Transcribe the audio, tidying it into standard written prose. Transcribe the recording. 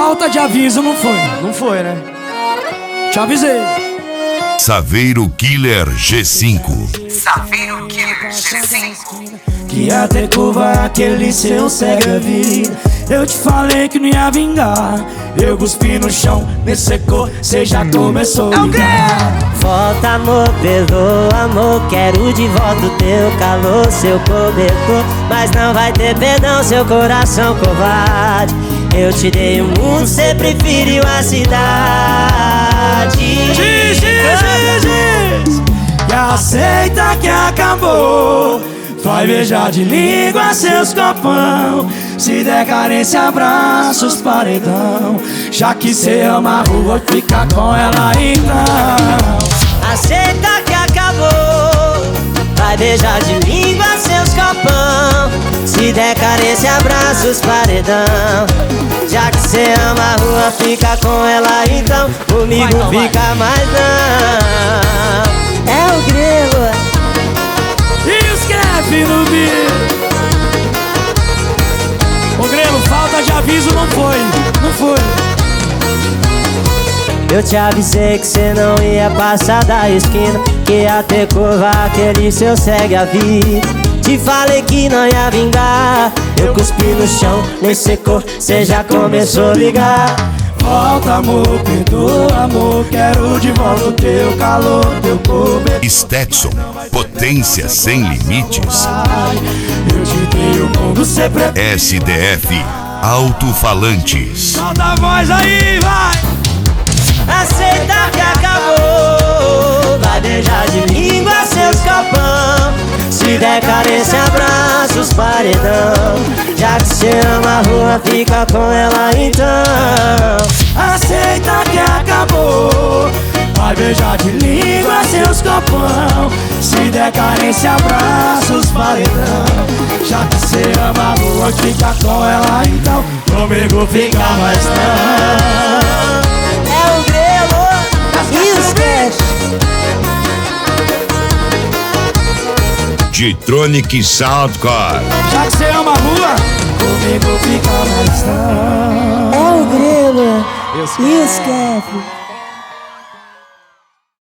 falta de aviso não foi. Não foi, né? Te avisei. Saveiro Killer G5. Saveiro Killer G5. Que até curva aquele seu segue a vida. Eu te falei que não ia vingar. Eu cuspi no chão, me secou, cê já começou a ligar. Volta amor, perdoa amor, quero de volta o teu calor, seu cobertor. Mas não vai ter perdão, seu coração covarde. Eu te dei o mundo, cê preferiu a cidade. Diz, que aceita que acabou. Vai beijar de língua seus copão. Se der carência, abraços, paredão. Já que cê ama a rua, fica com ela então. Aceita que acabou. Vai beijar de língua seus copão. Se der carência, abraços, paredão. Já que cê ama a rua, fica com ela então. Comigo fica mais não. É o grego. Escreve no beat. Ô Grego, falta de aviso não foi. Não foi. Eu te avisei que cê não ia passar da esquina, que ia ter curva aquele seu segue a vida. Te falei que não ia vingar. Eu cuspi no chão, nem secou, cê já começou a ligar. Volta amor, perdoa amor, quero de volta o teu calor, teu corpo. Stetson, potência sem limites. Eu te dei o mundo, cê prefere. SDF, alto-falantes. Solta a voz aí, vai! Aceita que acabou. Vai beijar de língua seus copão. Se der carência, abraços, paredão. Já que cê ama a rua, fica com ela então. Aceita que acabou. Vai beijar de língua seus copão. Se der carência, abraços, paredão. Já que cê ama a rua, fica com ela então. Comigo fica mais não. G-Tronic Soundcore. Já que cê ama a rua, comigo fica mais não. É o grelo. Esquece.